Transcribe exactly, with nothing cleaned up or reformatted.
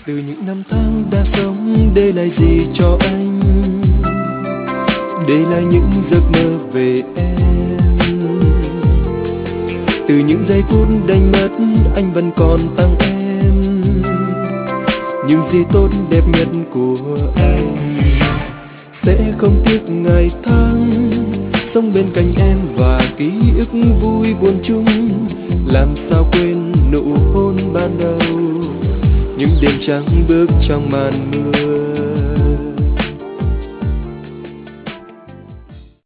Từ những năm tháng đã sống để lại gì cho anh, để lại những giấc mơ về em. Từ những giây phút đánh mất anh vẫn còn tặng em những gì tốt đẹp nhất của anh. Sẽ không tiếc ngày tháng sống bên cạnh em và ký ức vui buồn chung. Làm sao quên nụ hôn ban đầu, những đêm trắng bước trong màn mưa.